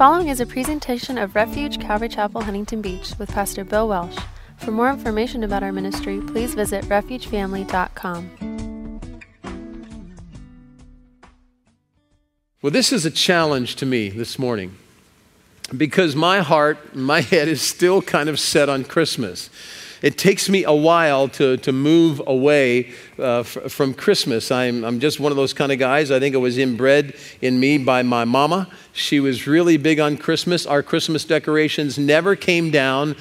following is a presentation of Refuge Calvary Chapel, Huntington Beach with Pastor Bill Welsh. For more information about our ministry, please visit refugefamily.com. Well, this is a challenge to me this morning because my heart, my head is still kind of set on Christmas. It takes me a while to move away from Christmas. I'm just one of those kind of guys. I think it was inbred in me by my mama. She was really big on Christmas. Our Christmas decorations never came down,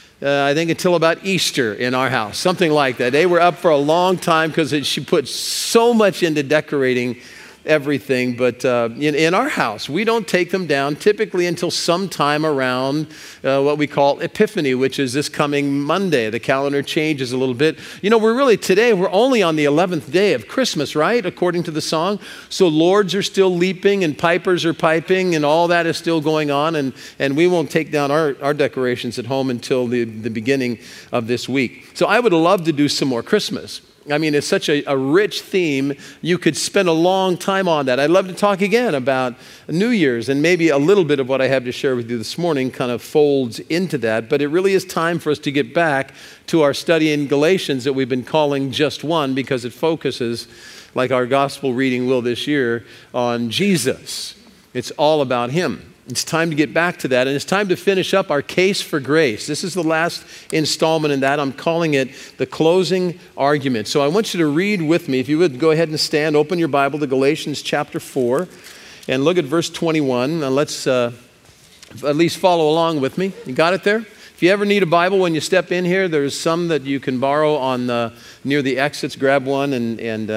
I think, until about Easter in our house, something like that. They were up for a long time because she put so much into decorating everything. But in our house, we don't take them down typically until sometime around what we call Epiphany, which is this coming Monday. The calendar changes a little bit. You know, we're only on the 11th day of Christmas, right? According to the song. So lords are still leaping and pipers are piping and all that is still going on. And we won't take down our decorations at home until the beginning of this week. So I would love to do some more Christmas. I mean, it's such a rich theme. You could spend a long time on that. I'd love to talk again about New Year's, and maybe a little bit of what I have to share with you this morning kind of folds into that. But it really is time for us to get back to our study in Galatians that we've been calling Just One, because it focuses, like our gospel reading will this year, on Jesus. It's all about Him. It's time to get back to that, and it's time to finish up our case for grace. This is the last installment in that. I'm calling it the closing argument. So I want you to read with me. If you would, go ahead and stand. Open your Bible to Galatians chapter 4 and look at verse 21. Now let's at least follow along with me. You got it there? If you ever need a Bible when you step in here, there's some that you can borrow on near the exits. Grab one and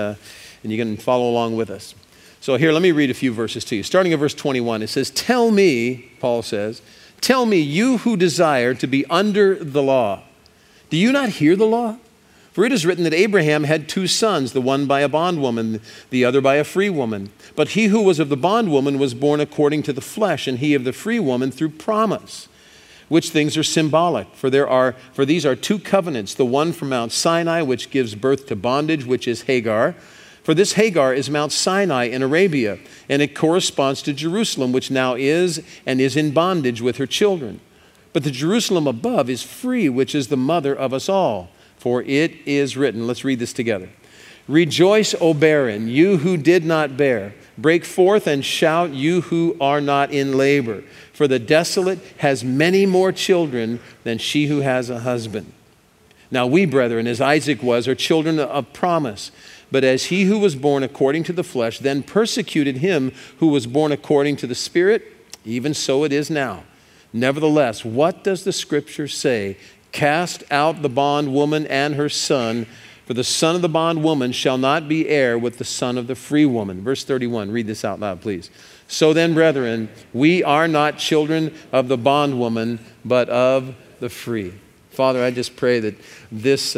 you can follow along with us. So here, let me read a few verses to you. Starting at verse 21, it says, "Tell me," Paul says, "tell me, you who desire to be under the law, do you not hear the law? For it is written that Abraham had two sons, the one by a bondwoman, the other by a free woman. But he who was of the bondwoman was born according to the flesh, and he of the free woman through promise. Which things are symbolic? For these are two covenants, the one from Mount Sinai, which gives birth to bondage, which is Hagar. For this Hagar is Mount Sinai in Arabia, and it corresponds to Jerusalem, which now is and is in bondage with her children. But the Jerusalem above is free, which is the mother of us all. For it is written," let's read this together, "Rejoice, O barren, you who did not bear. Break forth and shout, you who are not in labor. For the desolate has many more children than she who has a husband. Now we, brethren, as Isaac was, are children of promise. But as he who was born according to the flesh then persecuted him who was born according to the Spirit, even so it is now. Nevertheless, what does the Scripture say? Cast out the bondwoman and her son, for the son of the bondwoman shall not be heir with the son of the free woman." Verse 31, read this out loud, please. "So then, brethren, we are not children of the bondwoman, but of the free." Father, I just pray that this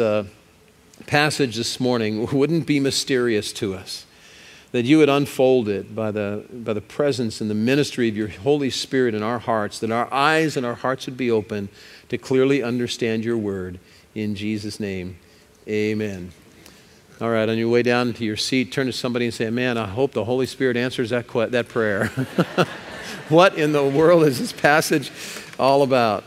passage this morning wouldn't be mysterious to us, that you would unfold it by the presence and the ministry of your Holy Spirit in our hearts, that our eyes and our hearts would be open to clearly understand your word. In Jesus' name, amen. All right, on your way down to your seat, turn to somebody and say, "Man, I hope the Holy Spirit answers that prayer." What in the world is this passage all about?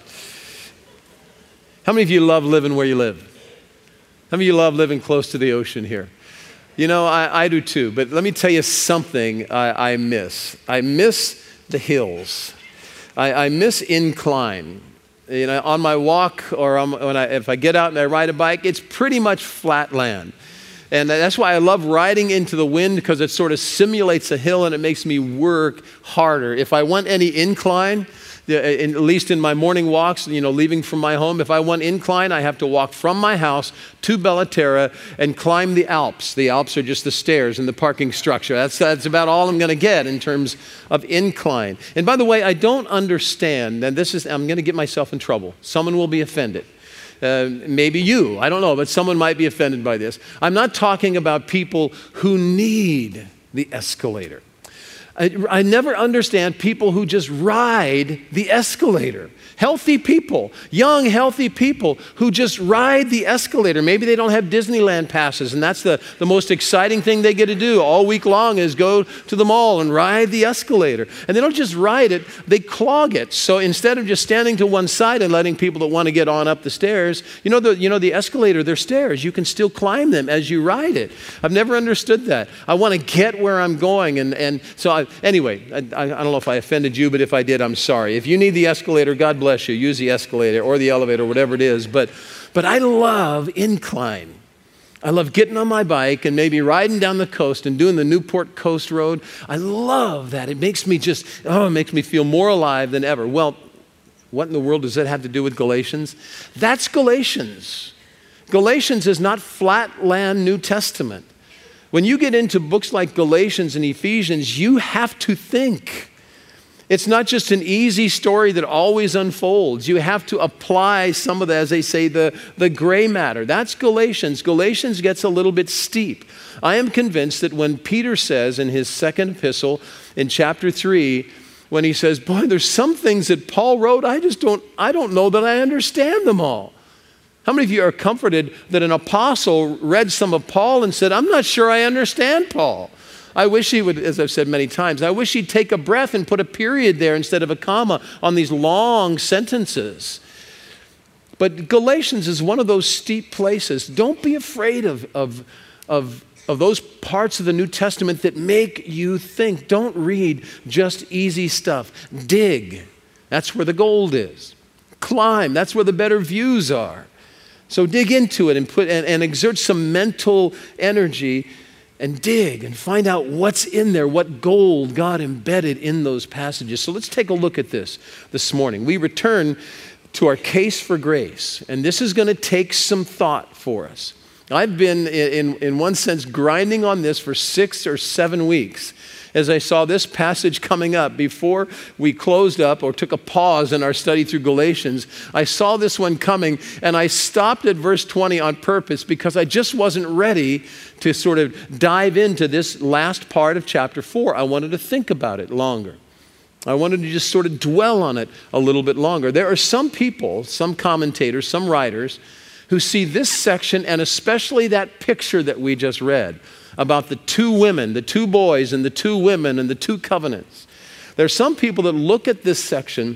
How many of you love living where you live? How many of you love living close to the ocean here? You know, I do too, but let me tell you something I miss. I miss the hills. I miss incline. You know, on my walk or if I get out and I ride a bike, it's pretty much flat land. And that's why I love riding into the wind, because it sort of simulates a hill and it makes me work harder. If I want any incline, at least in my morning walks, you know, leaving from my home, if I want incline, I have to walk from my house to Bellaterra and climb the Alps. The Alps are just the stairs and the parking structure. That's about all I'm going to get in terms of incline. And by the way, I don't understand, and I'm going to get myself in trouble. Someone will be offended. Maybe you, I don't know, but someone might be offended by this. I'm not talking about people who need the escalator. I never understand people who just ride the escalator. Healthy people, young, healthy people who just ride the escalator. Maybe they don't have Disneyland passes, and that's the most exciting thing they get to do all week long is go to the mall and ride the escalator. And they don't just ride it, they clog it. So instead of just standing to one side and letting people that want to get on up the stairs, the escalator, they're stairs. You can still climb them as you ride it. I've never understood that. I want to get where I'm going. Anyway, I don't know if I offended you, but if I did, I'm sorry. If you need the escalator, God bless you. Use the escalator or the elevator, whatever it is. But I love incline. I love getting on my bike and maybe riding down the coast and doing the Newport Coast Road. I love that. It makes me feel more alive than ever. Well, what in the world does that have to do with Galatians? That's Galatians. Galatians is not flatland New Testament. When you get into books like Galatians and Ephesians, you have to think. It's not just an easy story that always unfolds. You have to apply some of the, as they say, the gray matter. That's Galatians. Galatians gets a little bit steep. I am convinced that when Peter says in his second epistle in chapter 3, when he says, boy, there's some things that Paul wrote, I don't know that I understand them all. How many of you are comforted that an apostle read some of Paul and said, I'm not sure I understand Paul? I wish he would, as I've said many times, I wish he'd take a breath and put a period there instead of a comma on these long sentences. But Galatians is one of those steep places. Don't be afraid of those parts of the New Testament that make you think. Don't read just easy stuff. Dig. That's where the gold is. Climb. That's where the better views are. So dig into it and exert some mental energy and dig and find out what's in there, what gold God embedded in those passages. So let's take a look at this morning. We return to our case for grace, and this is going to take some thought for us. I've been, in one sense, grinding on this for 6 or 7 weeks as I saw this passage coming up. Before we closed up or took a pause in our study through Galatians, I saw this one coming, and I stopped at verse 20 on purpose because I just wasn't ready to sort of dive into this last part of chapter 4. I wanted to think about it longer. I wanted to just sort of dwell on it a little bit longer. There are some people, some commentators, some writers, who see this section and especially that picture that we just read about the 2 women, the 2 boys and the 2 women and the 2 covenants. There are some people that look at this section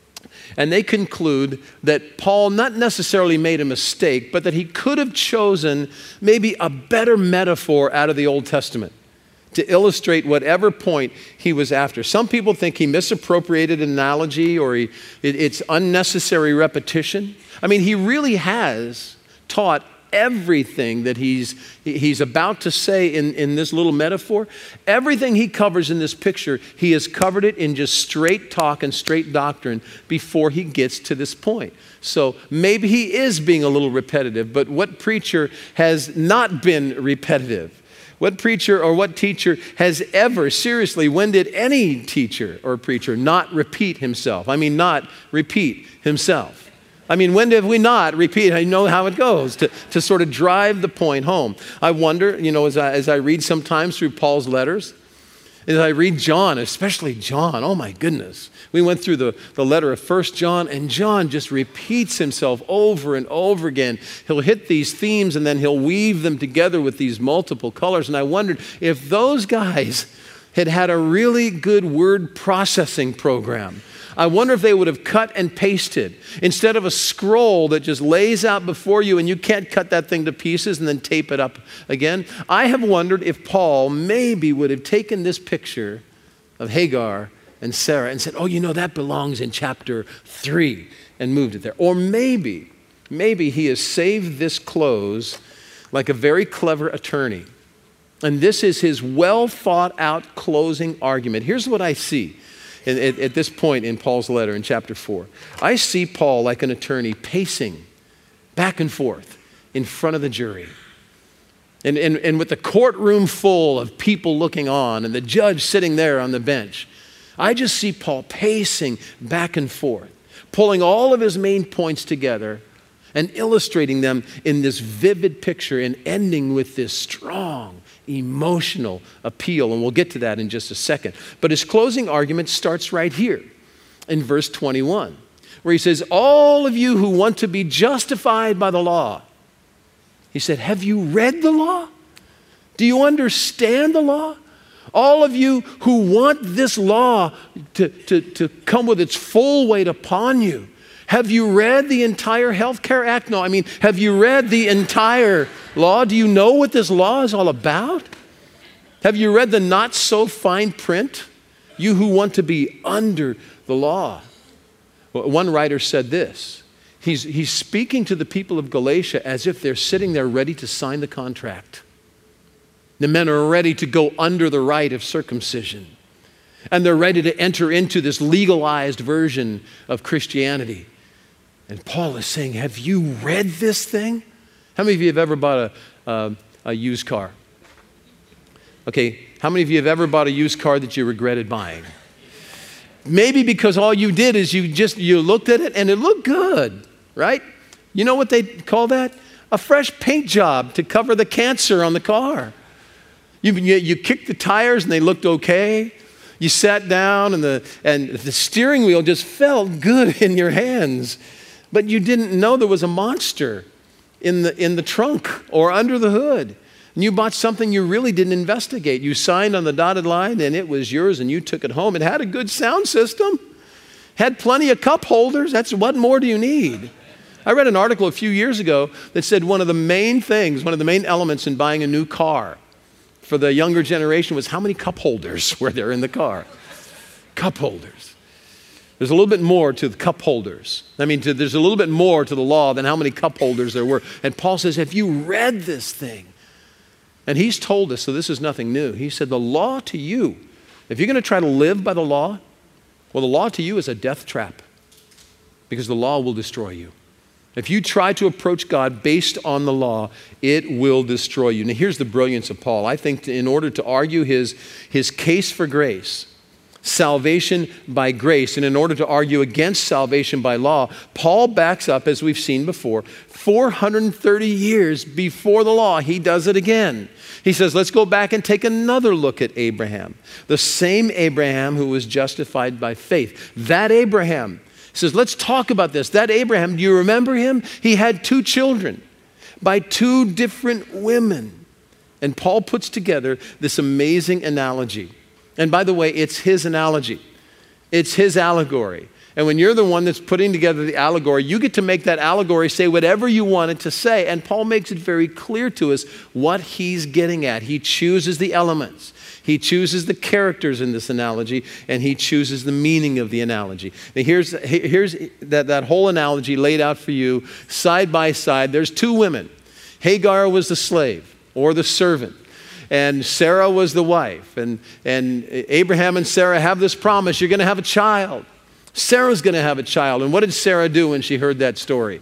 and they conclude that Paul not necessarily made a mistake, but that he could have chosen maybe a better metaphor out of the Old Testament to illustrate whatever point he was after. Some people think he misappropriated an analogy or it's unnecessary repetition. I mean, he really has taught everything that he's about to say in this little metaphor. Everything he covers in this picture, he has covered it in just straight talk and straight doctrine before he gets to this point. So maybe he is being a little repetitive, but what preacher has not been repetitive? What preacher or what teacher has ever, seriously, when did any teacher or preacher not repeat himself? I mean, not repeat himself. I mean, when did we not repeat? I know how it goes to sort of drive the point home. I wonder, as I read sometimes through Paul's letters, as I read John, especially John, oh my goodness. We went through the letter of 1 John, and John just repeats himself over and over again. He'll hit these themes, and then he'll weave them together with these multiple colors. And I wondered if those guys had a really good word processing program. I wonder if they would have cut and pasted instead of a scroll that just lays out before you and you can't cut that thing to pieces and then tape it up again. I have wondered if Paul maybe would have taken this picture of Hagar and Sarah and said, that belongs in chapter 3 and moved it there. Or maybe he has saved this close like a very clever attorney. And this is his well thought out closing argument. Here's what I see. At this point in Paul's letter in chapter 4, I see Paul like an attorney pacing back and forth in front of the jury. And with the courtroom full of people looking on and the judge sitting there on the bench, I just see Paul pacing back and forth, pulling all of his main points together and illustrating them in this vivid picture and ending with this strong emotional appeal, and we'll get to that in just a second. But his closing argument starts right here in verse 21, where he says, all of you who want to be justified by the law, he said, have you read the law? Do you understand the law? All of you who want this law to come with its full weight upon you, have you read the entire Health Care Act? No, I mean, have you read the entire law? Do you know what this law is all about? Have you read the not so fine print? You who want to be under the law. Well, one writer said this. He's speaking to the people of Galatia as if they're sitting there ready to sign the contract. The men are ready to go under the rite of circumcision. And they're ready to enter into this legalized version of Christianity. And Paul is saying, have you read this thing? How many of you have ever bought a used car? Okay, how many of you have ever bought a used car that you regretted buying? Maybe because all you did is you looked at it and it looked good, right? You know what they call that? A fresh paint job to cover the cancer on the car. You kicked the tires and they looked okay. You sat down and the steering wheel just felt good in your hands. But you didn't know there was a monster in the trunk or under the hood. And you bought something you really didn't investigate. You signed on the dotted line and it was yours and you took it home. It had a good sound system. Had plenty of cup holders. What more do you need? I read an article a few years ago that said one of the main elements in buying a new car for the younger generation was how many cup holders were there in the car. Cup holders. There's a little bit more to the cup holders. There's a little bit more to the law than how many cup holders there were. And Paul says, have you read this thing? And he's told us, so this is nothing new. He said, the law to you, if you're going to try to live by the law, well, the law to you is a death trap because the law will destroy you. If you try to approach God based on the law, it will destroy you. Now, here's the brilliance of Paul. I think in order to argue his case for grace, salvation by grace, and in order to argue against salvation by law, Paul backs up, as we've seen before, 430 years before the law. He does it again. He says, let's go back and take another look at Abraham. The same Abraham who was justified by faith. That Abraham. He says, let's talk about this. That Abraham, do you remember him? He had 2 children by 2 different women. And Paul puts together this amazing analogy. And by the way, it's his analogy. It's his allegory. And when you're the one that's putting together the allegory, you get to make that allegory say whatever you want it to say. And Paul makes it very clear to us what he's getting at. He chooses the elements. He chooses the characters in this analogy, and he chooses the meaning of the analogy. Now here's that whole analogy laid out for you side by side. There's 2 women. Hagar was the slave or the servant, and Sarah was the wife. And Abraham and Sarah have this promise, you're going to have a child. Sarah's going to have a child. And what did Sarah do when she heard that story?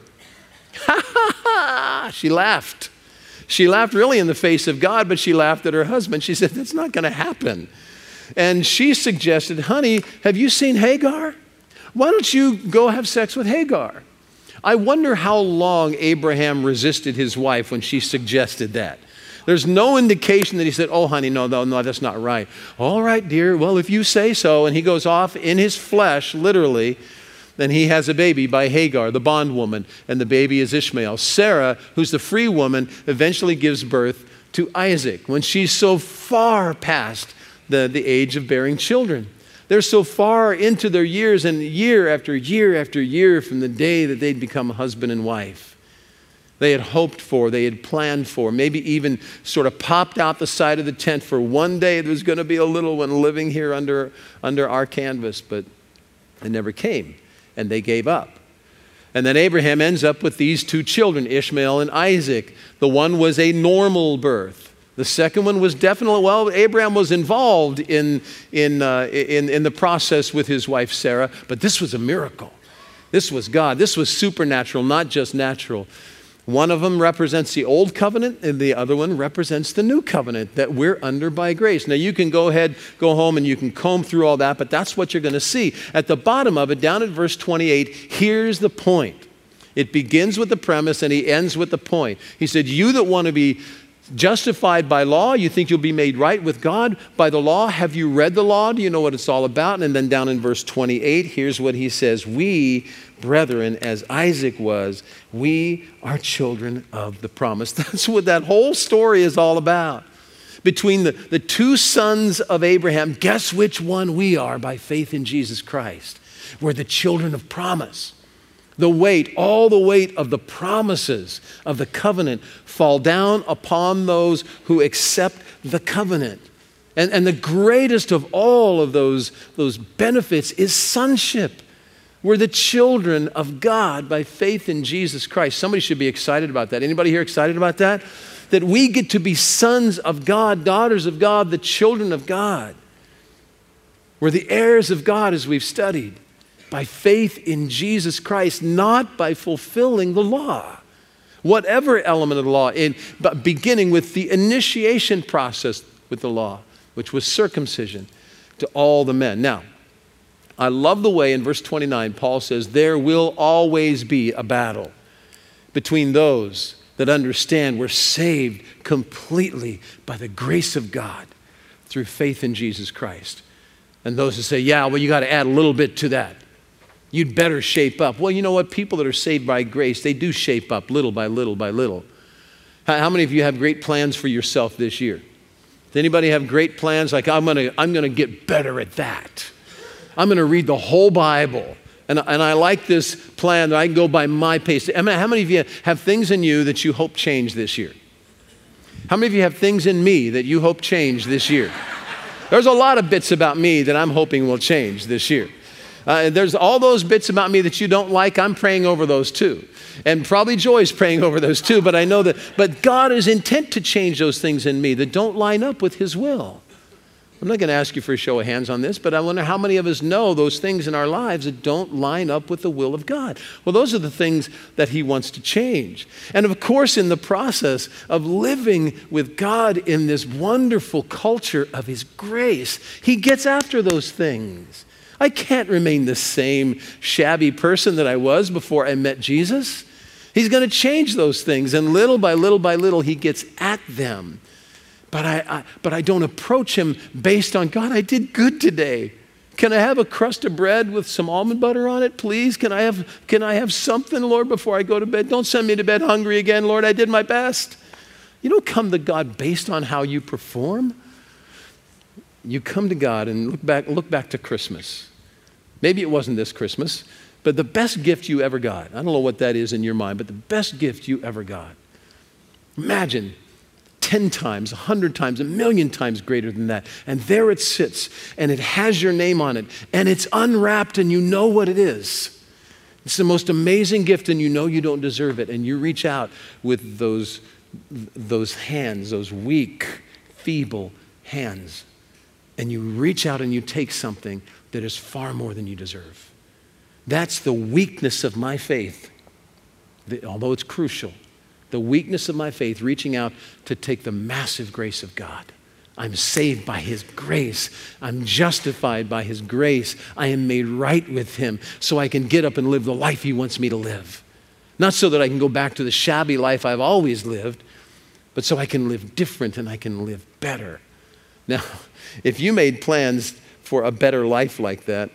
She laughed. She laughed really in the face of God, but she laughed at her husband. She said, that's not going to happen. And she suggested, honey, have you seen Hagar? Why don't you go have sex with Hagar? I wonder how long Abraham resisted his wife when she suggested that. There's no indication that he said, oh, honey, no, that's not right. All right, dear, well, if you say so. And he goes off in his flesh, literally. Then he has a baby by Hagar, the bondwoman, and the baby is Ishmael. Sarah, who's the free woman, eventually gives birth to Isaac when she's so far past the age of bearing children. They're so far into their years, and year after year after year from the day that they'd become husband and wife. They had hoped for, they had planned for, maybe even sort of popped out the side of the tent for one day there was going to be a little one living here under our canvas, but it never came. And they gave up. And then Abraham ends up with these 2 children, Ishmael and Isaac. The one was a normal birth. The second one was definitely, Abraham was involved in the process with his wife Sarah, but this was a miracle. This was God. This was supernatural, not just natural. One of them represents the old covenant, and the other one represents the new covenant that we're under by grace. Now, you can go home, and you can comb through all that, but that's what you're going to see. At the bottom of it, down at verse 28, here's the point. It begins with the premise, and he ends with the point. He said, you that want to be Justified by law, you think you'll be made right with God by the law. Have you read the law? Do you know what it's all about? And then down in verse 28, here's what he says. We, brethren, as Isaac was, we are children of the promise. That's what that whole story is all about. Between the two sons of Abraham, guess which one we are by faith in Jesus Christ? We're the children of promise. The weight, all the weight of the promises of the covenant fall down upon those who accept the covenant. And the greatest of all of those benefits is sonship. We're the children of God by faith in Jesus Christ. Somebody should be excited about that. Anybody here excited about that? That we get to be sons of God, daughters of God, the children of God. We're the heirs of God as we've studied. By faith in Jesus Christ, not by fulfilling the law. Whatever element of the law, but beginning with the initiation process with the law, which was circumcision to all the men. Now, I love the way in verse 29, Paul says, there will always be a battle between those that understand we're saved completely by the grace of God through faith in Jesus Christ. And those who say, yeah, well, you got to add a little bit to that. You'd better shape up. Well, you know what? People that are saved by grace, they do shape up little by little by little. How many of you have great plans for yourself this year? Does anybody have great plans? Like, I'm gonna get better at that. I'm gonna read the whole Bible. And I like this plan that I can go by my pace. How many of you have things in you that you hope change this year? How many of you have things in me that you hope change this year? There's a lot of bits about me that I'm hoping will change this year. There's all those bits about me that you don't like. I'm praying over those too. And probably Joy's praying over those too. But I know that, but God is intent to change those things in me that don't line up with His will. I'm not going to ask you for a show of hands on this, but I wonder how many of us know those things in our lives that don't line up with the will of God. Well, those are the things that He wants to change. And of course, in the process of living with God in this wonderful culture of His grace, He gets after those things. I can't remain the same shabby person that I was before I met Jesus. He's going to change those things, and little by little by little, He gets at them. But I don't approach Him based on, God, I did good today. Can I have a crust of bread with some almond butter on it, please? Can I have something, Lord, before I go to bed? Don't send me to bed hungry again, Lord. I did my best. You don't come to God based on how you perform. You come to God and look back to Christmas. Maybe it wasn't this Christmas, but the best gift you ever got. I don't know what that is in your mind, but the best gift you ever got. Imagine 10 times, 100 times, 1,000,000 times greater than that. And there it sits, and it has your name on it, and it's unwrapped, and you know what it is. It's the most amazing gift, and you know you don't deserve it. And you reach out with those hands, those weak, feeble hands, and you reach out and you take something that is far more than you deserve. That's the weakness of my faith, although it's crucial. The weakness of my faith, reaching out to take the massive grace of God. I'm saved by His grace. I'm justified by His grace. I am made right with Him so I can get up and live the life He wants me to live. Not so that I can go back to the shabby life I've always lived, but so I can live different and I can live better. Now, if you made plans for a better life like that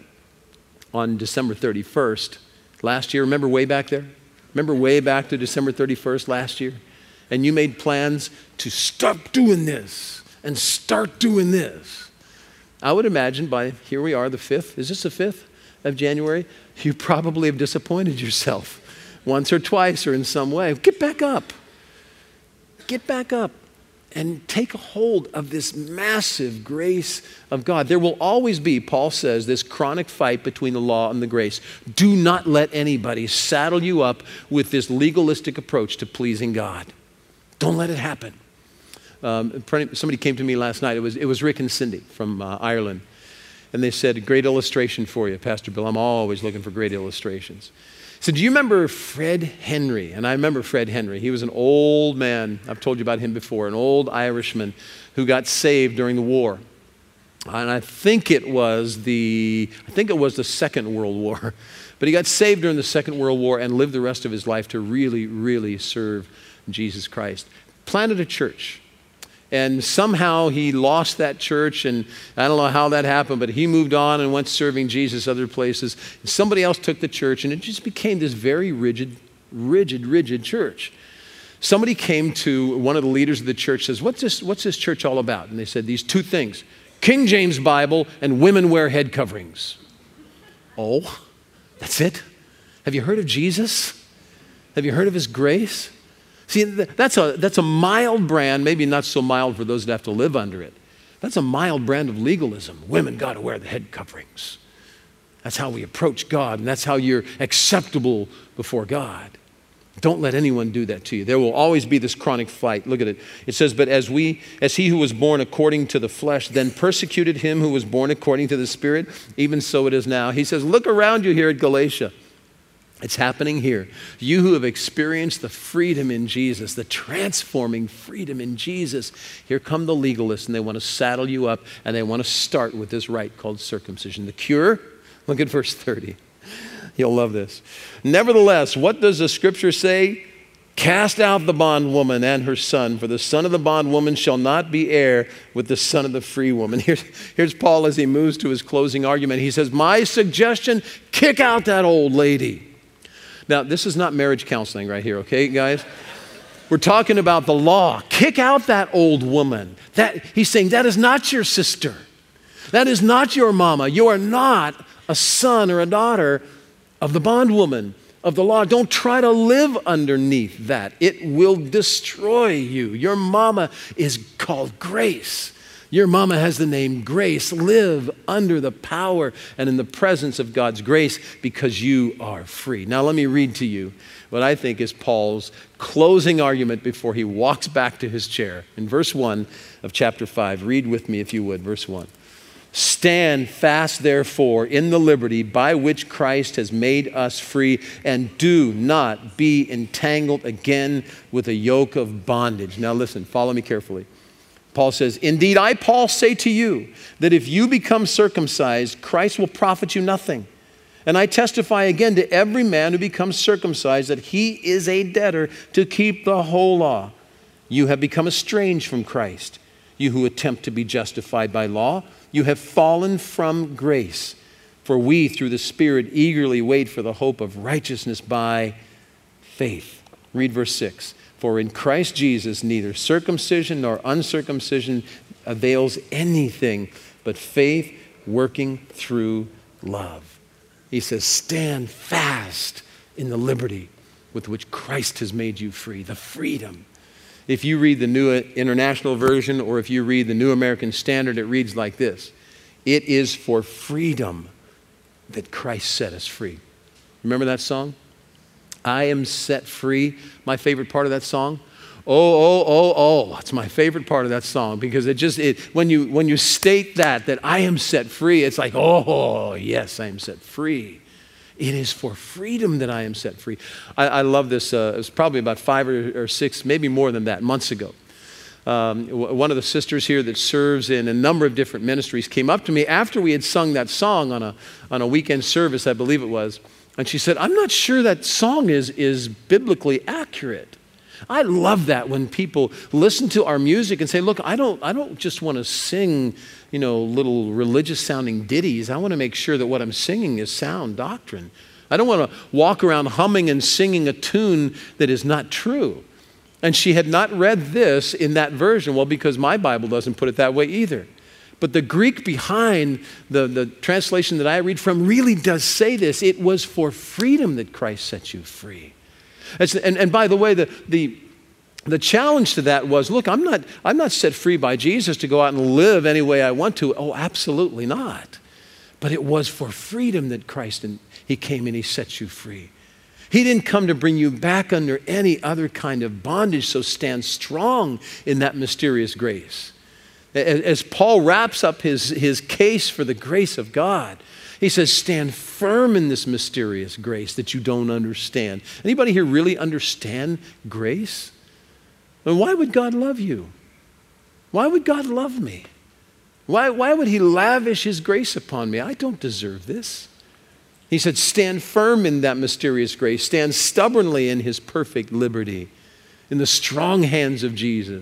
on December 31st last year, remember way back there? Remember way back to December 31st last year? And you made plans to stop doing this and start doing this. I would imagine by, here we are, the 5th. Is this the 5th of January? You probably have disappointed yourself once or twice or in some way. Get back up. Get back up and take hold of this massive grace of God. There will always be, Paul says, this chronic fight between the law and the grace. Do not let anybody saddle you up with this legalistic approach to pleasing God. Don't let it happen. Somebody came to me last night. It was Rick and Cindy from Ireland. And they said, great illustration for you, Pastor Bill. I'm always looking for great illustrations. So do you remember Fred Henry? And I remember Fred Henry. He was an old man. I've told you about him before, an old Irishman who got saved during the war. And I think it was the Second World War. But he got saved during the Second World War and lived the rest of his life to really, really serve Jesus Christ. Planted a church And somehow he lost that church, and I don't know how that happened, but he moved on and went serving Jesus other places. And somebody else took the church, and it just became this very rigid church. Somebody came to one of the leaders of the church, says, what's this church all about? And they said these two things: King James Bible and women wear head coverings. Oh, that's it? Have you heard of Jesus? Have you heard of his grace? See, that's a mild brand, maybe not so mild for those that have to live under it. That's a mild brand of legalism. Women got to wear the head coverings. That's how we approach God, and that's how you're acceptable before God. Don't let anyone do that to you. There will always be this chronic fight. Look at it. It says, but as he who was born according to the flesh then persecuted him who was born according to the Spirit, even so it is now. He says, look around you here at Galatia. It's happening here. You who have experienced the freedom in Jesus, the transforming freedom in Jesus, here come the legalists, and they want to saddle you up, and they want to start with this rite called circumcision. The cure? Look at verse 30. You'll love this. Nevertheless, what does the scripture say? Cast out the bondwoman and her son, for the son of the bondwoman shall not be heir with the son of the free woman. Here's Paul as he moves to his closing argument. He says, my suggestion, kick out that old lady. Now, this is not marriage counseling right here, okay, guys? We're talking about the law. Kick out that old woman. He's saying that is not your sister. That is not your mama. You are not a son or a daughter of the bondwoman of the law. Don't try to live underneath that. It will destroy you. Your mama is called grace. Your mama has the name Grace. Live under the power and in the presence of God's grace because you are free. Now let me read to you what I think is Paul's closing argument before he walks back to his chair. In verse 1 of chapter 5, read with me if you would, verse 1. Stand fast, therefore, in the liberty by which Christ has made us free, and do not be entangled again with a yoke of bondage. Now listen, follow me carefully. Paul says, indeed, I, Paul, say to you that if you become circumcised, Christ will profit you nothing. And I testify again to every man who becomes circumcised that he is a debtor to keep the whole law. You have become estranged from Christ, you who attempt to be justified by law. You have fallen from grace. For we, through the Spirit, eagerly wait for the hope of righteousness by faith. Read verse 6. For in Christ Jesus, neither circumcision nor uncircumcision avails anything, but faith working through love. He says, stand fast in the liberty with which Christ has made you free, the freedom. If you read the New International Version or if you read the New American Standard, it reads like this. It is for freedom that Christ set us free. Remember that song? I am set free. My favorite part of that song? Oh. It's my favorite part of that song because when you state that I am set free, it's like, oh, yes, I am set free. It is for freedom that I am set free. I love this. It was probably about 5 or 6, maybe more than that, months ago. One of the sisters here that serves in a number of different ministries came up to me after we had sung that song on a weekend service, I believe it was. And she said, I'm not sure that song is biblically accurate. I love that when people listen to our music and say, look, I don't just want to sing, little religious sounding ditties. I want to make sure that what I'm singing is sound doctrine. I don't want to walk around humming and singing a tune that is not true. And she had not read this in that version. Well, because my Bible doesn't put it that way either. But the Greek behind the translation that I read from really does say this. It was for freedom that Christ set you free. And by the way, the challenge to that was, look, I'm not set free by Jesus to go out and live any way I want to. Oh, absolutely not. But it was for freedom that Christ, and he came and he set you free. He didn't come to bring you back under any other kind of bondage, so stand strong in that mysterious grace. As Paul wraps up his case for the grace of God, he says, stand firm in this mysterious grace that you don't understand. Anybody here really understand grace? And why would God love you? Why would God love me? Why would he lavish his grace upon me? I don't deserve this. He said, stand firm in that mysterious grace. Stand stubbornly in his perfect liberty, in the strong hands of Jesus.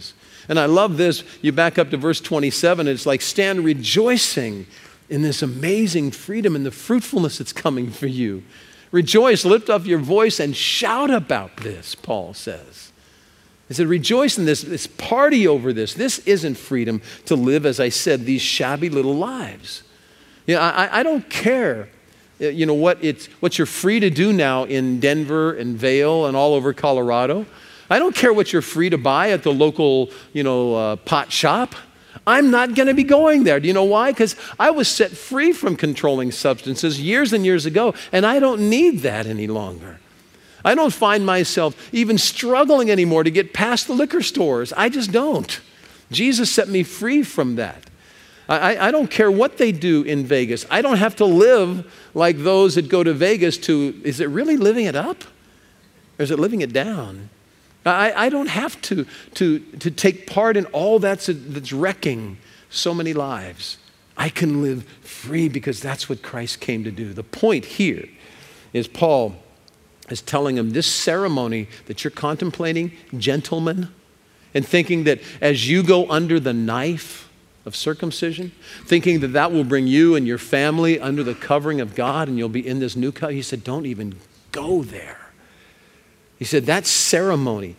And I love this. You back up to verse 27, it's like, stand rejoicing in this amazing freedom and the fruitfulness that's coming for you. Rejoice, lift up your voice and shout about this, Paul says. He said, rejoice in this party over this. This isn't freedom to live, as I said, these shabby little lives. I don't care, what you're free to do now in Denver and Vail and all over Colorado. I don't care what you're free to buy at the local, pot shop. I'm not going to be going there. Do you know why? Because I was set free from controlling substances years and years ago, and I don't need that any longer. I don't find myself even struggling anymore to get past the liquor stores. I just don't. Jesus set me free from that. I don't care what they do in Vegas. I don't have to live like those that go to Vegas is it really living it up? Or is it living it down? I don't have to take part in all that's wrecking so many lives. I can live free because that's what Christ came to do. The point here is Paul is telling them this ceremony that you're contemplating, gentlemen, and thinking that as you go under the knife of circumcision, thinking that will bring you and your family under the covering of God and you'll be in this new covenant, he said, don't even go there. He said, that ceremony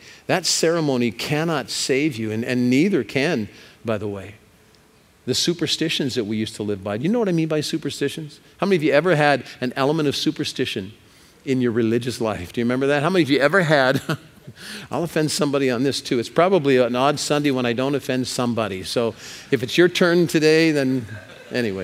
cannot save you, and neither can, by the way, the superstitions that we used to live by. Do you know what I mean by superstitions? How many of you ever had an element of superstition in your religious life? Do you remember that? How many of you ever had, I'll offend somebody on this too. It's probably an odd Sunday when I don't offend somebody. So if it's your turn today, then anyway.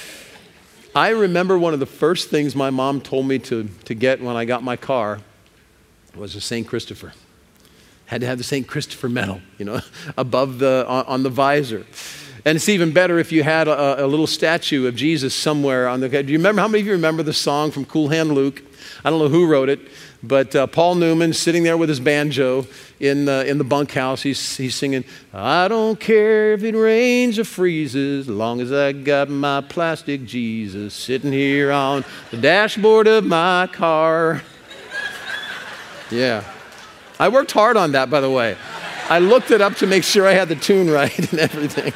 I remember one of the first things my mom told me to get when I got my car was a St. Christopher. Had to have the St. Christopher medal, above on the visor. And it's even better if you had a little statue of Jesus somewhere on the. Do you remember? How many of you remember the song from Cool Hand Luke? I don't know who wrote it, but Paul Newman sitting there with his banjo in the bunkhouse. He's singing, "I don't care if it rains or freezes, as long as I got my plastic Jesus sitting here on the dashboard of my car." Yeah. I worked hard on that, by the way. I looked it up to make sure I had the tune right and everything.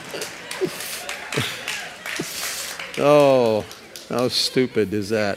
Oh, how stupid is that?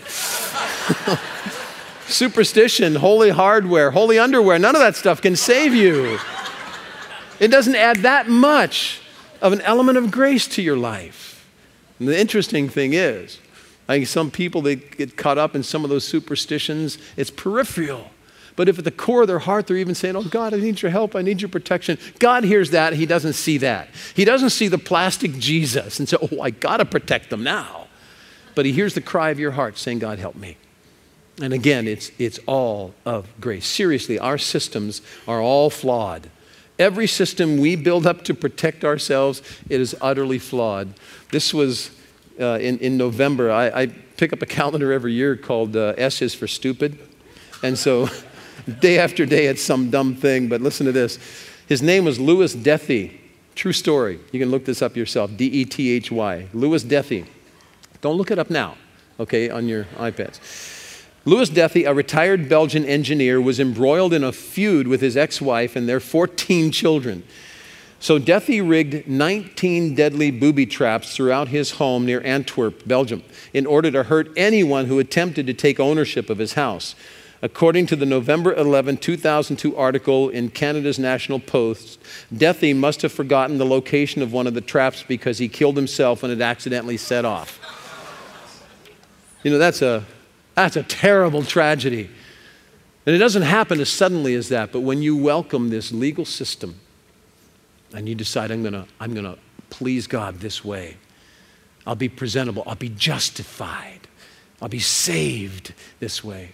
Superstition, holy hardware, holy underwear, none of that stuff can save you. It doesn't add that much of an element of grace to your life. And the interesting thing is, I think some people, they get caught up in some of those superstitions. It's peripheral. But if at the core of their heart they're even saying, "Oh God, I need your help, I need your protection," God hears that, He doesn't see that. He doesn't see the plastic Jesus and say, "Oh, I gotta protect them now." But He hears the cry of your heart saying, "God, help me." And again, it's all of grace. Seriously, our systems are all flawed. Every system we build up to protect ourselves, it is utterly flawed. This was in November. I pick up a calendar every year called S is for Stupid. And so day after day, it's some dumb thing, but listen to this. His name was Louis Dethy. True story. You can look this up yourself, D-E-T-H-Y. Louis Dethy. Don't look it up now, okay, on your iPads. Louis Dethy, a retired Belgian engineer, was embroiled in a feud with his ex-wife and their 14 children. So Dethy rigged 19 deadly booby traps throughout his home near Antwerp, Belgium, in order to hurt anyone who attempted to take ownership of his house. According to the November 11, 2002 article in Canada's National Post, Dethy must have forgotten the location of one of the traps because he killed himself when it accidentally set off. That's a terrible tragedy. And it doesn't happen as suddenly as that, but when you welcome this legal system and you decide, I'm gonna please God this way, I'll be presentable, I'll be justified, I'll be saved this way.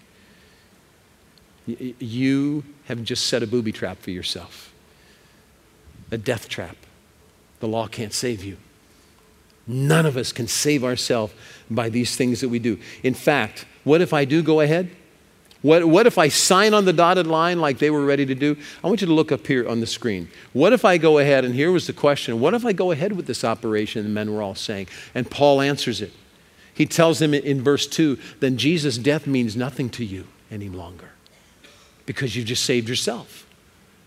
You have just set a booby trap for yourself, a death trap. The law can't save you. None of us can save ourselves by these things that we do. In fact, what if I do go ahead? What if I sign on the dotted line like they were ready to do? I want you to look up here on the screen. What if I go ahead, and here was the question, what if I go ahead with this operation, the men were all saying? And Paul answers it. He tells them in verse 2, then Jesus' death means nothing to you any longer, because you've just saved yourself.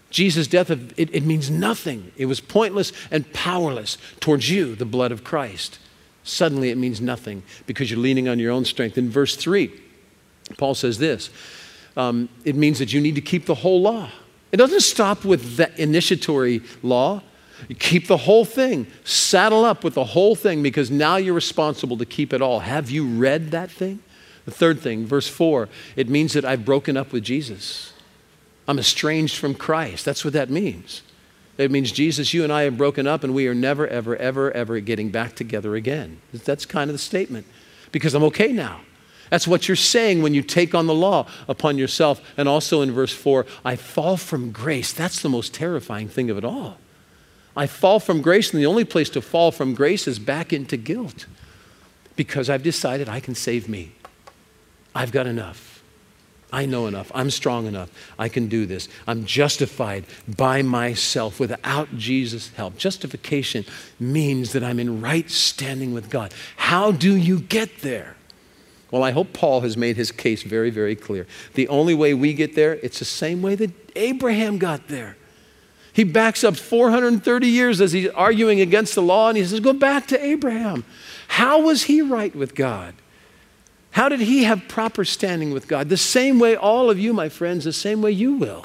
Jesus' death, it means nothing. It was pointless and powerless towards you, the blood of Christ. Suddenly it means nothing because you're leaning on your own strength. In verse 3, Paul says this, it means that you need to keep the whole law. It doesn't stop with the initiatory law. You keep the whole thing. Saddle up with the whole thing because now you're responsible to keep it all. Have you read that thing? The third thing, verse 4, it means that I've broken up with Jesus. I'm estranged from Christ. That's what that means. It means, Jesus, you and I have broken up and we are never, ever, ever, ever getting back together again. That's kind of the statement because I'm okay now. That's what you're saying when you take on the law upon yourself. And also in verse 4, I fall from grace. That's the most terrifying thing of it all. I fall from grace, and the only place to fall from grace is back into guilt because I've decided I can save me. I've got enough. I know enough. I'm strong enough. I can do this. I'm justified by myself without Jesus' help. Justification means that I'm in right standing with God. How do you get there? Well, I hope Paul has made his case very, very clear. The only way we get there, it's the same way that Abraham got there. He backs up 430 years as he's arguing against the law, and he says, go back to Abraham. How was he right with God? How did he have proper standing with God? The same way all of you, my friends, the same way you will.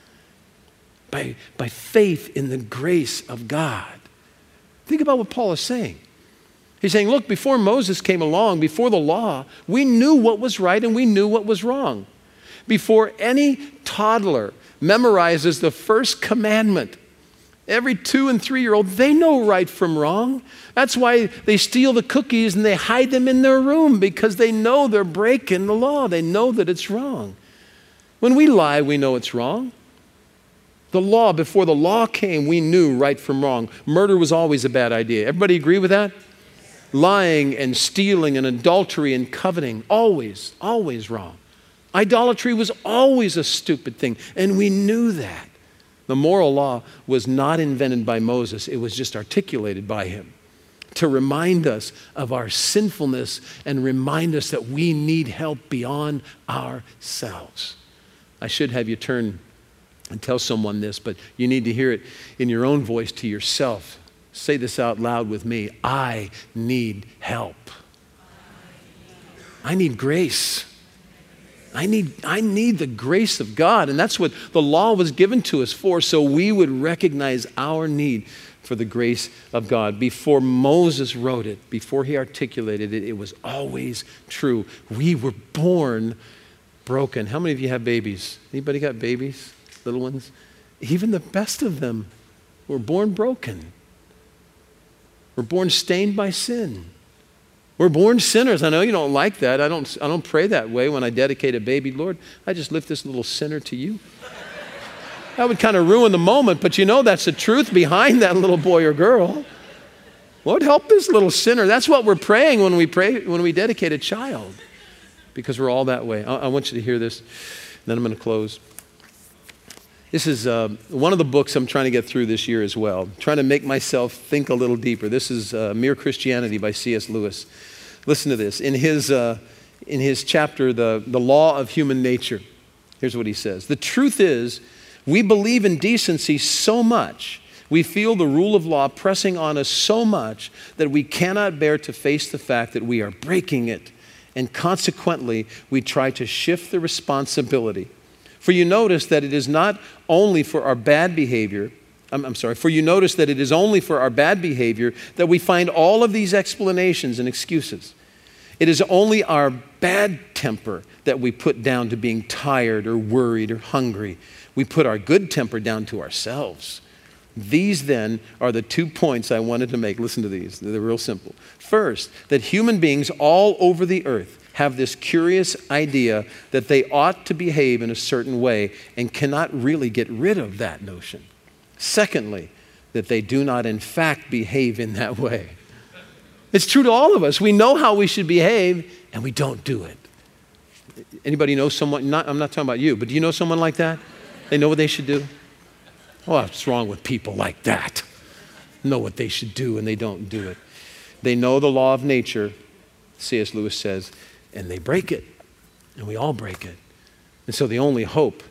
By faith in the grace of God. Think about what Paul is saying. He's saying, look, before Moses came along, before the law, we knew what was right and we knew what was wrong. Before any toddler memorizes the first commandment, every 2- and 3-year-old, they know right from wrong. That's why they steal the cookies and they hide them in their room because they know they're breaking the law. They know that it's wrong. When we lie, we know it's wrong. The law, before the law came, we knew right from wrong. Murder was always a bad idea. Everybody agree with that? Lying and stealing and adultery and coveting, always, always wrong. Idolatry was always a stupid thing, and we knew that. The moral law was not invented by Moses. It was just articulated by him to remind us of our sinfulness and remind us that we need help beyond ourselves. I should have you turn and tell someone this, but you need to hear it in your own voice to yourself. Say this out loud with me. I need help. I need grace. I need the grace of God. And that's what the law was given to us for, so we would recognize our need for the grace of God. Before Moses wrote it, before he articulated it, it was always true. We were born broken. How many of you have babies? Anybody got babies? Little ones? Even the best of them were born broken. We're born stained by sin. We're born sinners. I know you don't like that. I don't pray that way when I dedicate a baby. Lord, I just lift this little sinner to you. That would kind of ruin the moment, but you know that's the truth behind that little boy or girl. Lord, help this little sinner. That's what we're praying when we dedicate a child, because we're all that way. I want you to hear this, then I'm going to close. This is one of the books I'm trying to get through this year as well. Trying to make myself think a little deeper. This is Mere Christianity by C.S. Lewis. Listen to this. In his chapter, The Law of Human Nature, here's what he says. The truth is, we believe in decency so much, we feel the rule of law pressing on us so much that we cannot bear to face the fact that we are breaking it. And consequently, we try to shift the responsibility. For you notice that it is not only for our bad behavior, for you notice that it is only for our bad behavior that we find all of these explanations and excuses. It is only our bad temper that we put down to being tired or worried or hungry. We put our good temper down to ourselves. These then are the 2 points I wanted to make. Listen to these. They're real simple. First, that human beings all over the earth have this curious idea that they ought to behave in a certain way and cannot really get rid of that notion. Secondly, that they do not in fact behave in that way. It's true to all of us. We know how we should behave and we don't do it. Anybody know someone, I'm not talking about you, but do you know someone like that? They know what they should do? Oh, what's wrong with people like that? Know what they should do and they don't do it. They know the law of nature, C.S. Lewis says, and they break it. And we all break it. And so the only hope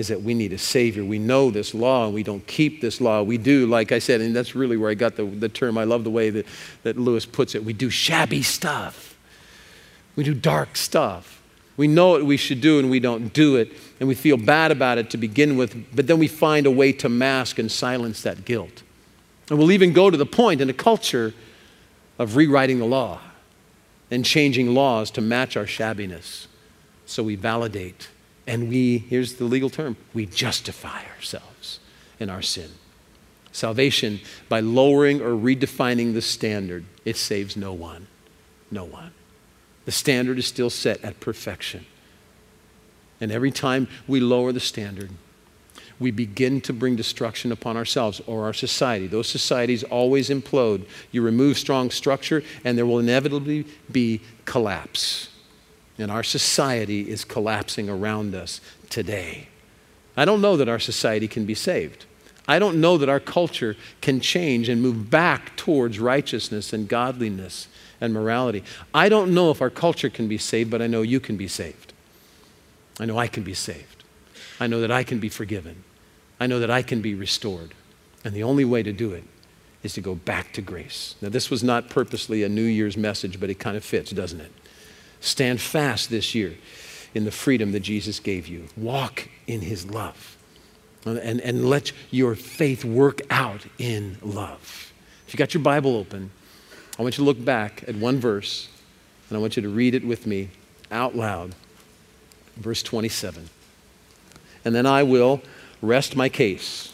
is that we need a Savior. We know this law and we don't keep this law. We do, like I said, and that's really where I got the term. I love the way that Lewis puts it. We do shabby stuff. We do dark stuff. We know what we should do and we don't do it, and we feel bad about it to begin with, but then we find a way to mask and silence that guilt. And we'll even go to the point in a culture of rewriting the law and changing laws to match our shabbiness. So we validate and here's the legal term, we justify ourselves in our sin. Salvation, by lowering or redefining the standard, it saves no one. No one. The standard is still set at perfection. And every time we lower the standard, we begin to bring destruction upon ourselves or our society. Those societies always implode. You remove strong structure and there will inevitably be collapse. And our society is collapsing around us today. I don't know that our society can be saved. I don't know that our culture can change and move back towards righteousness and godliness and morality. I don't know if our culture can be saved, but I know you can be saved. I know I can be saved. I know that I can be forgiven. I know that I can be restored. And the only way to do it is to go back to grace. Now, this was not purposely a New Year's message, but it kind of fits, doesn't it? Stand fast this year in the freedom that Jesus gave you. Walk in his love. And let your faith work out in love. If you got your Bible open, I want you to look back at one verse, and I want you to read it with me out loud. Verse 27. And then I will rest my case.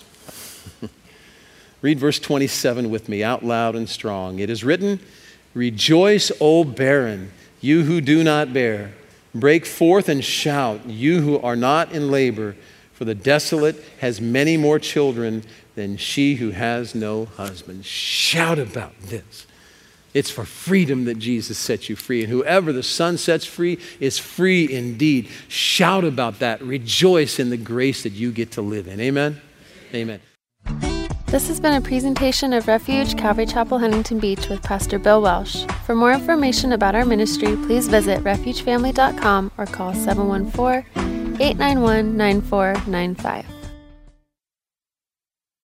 Read verse 27 with me out loud and strong. It is written, "Rejoice, O barren, you who do not bear. Break forth and shout, you who are not in labor, for the desolate has many more children than she who has no husband." Shout about this. It's for freedom that Jesus set you free. And whoever the Son sets free is free indeed. Shout about that. Rejoice in the grace that you get to live in. Amen? Amen. This has been a presentation of Refuge Calvary Chapel, Huntington Beach with Pastor Bill Welsh. For more information about our ministry, please visit refugefamily.com or call 714-891-9495.